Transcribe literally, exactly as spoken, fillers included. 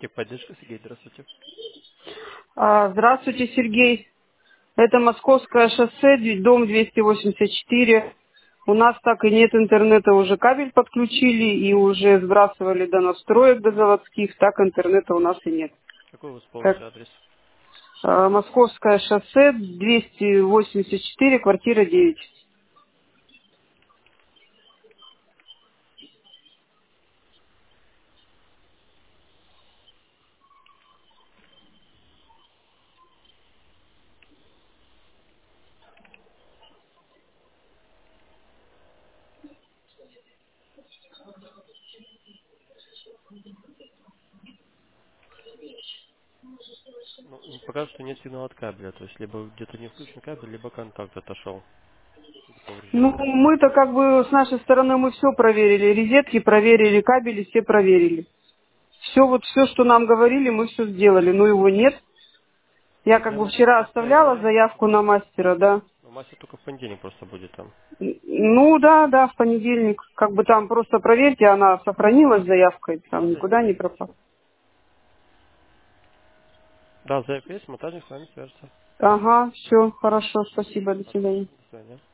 Техподдержка, Сергей, здравствуйте. А, Здравствуйте, Сергей. Это Московское шоссе, д- дом двести восемьдесят четыре. У нас так и нет интернета, уже кабель подключили и уже сбрасывали до настроек, до заводских, так интернета у нас и нет. Какой у вас Как, полностью адрес? а, Московское шоссе, двести восемьдесят четыре, квартира девять. Ну, м, пока что нет сигнала от кабеля, то есть либо где-то не включен кабель, либо контакт отошел или Ну, поврежден. мы-то как бы с нашей стороны мы все проверили, розетки проверили, кабели все проверили. Все вот все, что нам говорили, мы все сделали, но его нет. Я как Я бы на- вчера написал оставляла заявку, заявку на мастера, да. но мастер только в понедельник просто будет там. Н- Ну да, да, в понедельник. Как бы там просто проверьте, она сохранилась заявкой, Да, там никуда заявка не есть. пропала. Да, заявка есть, монтажник с вами свяжется. Ага, все, хорошо, спасибо, до Хорошо, свидания. до свидания.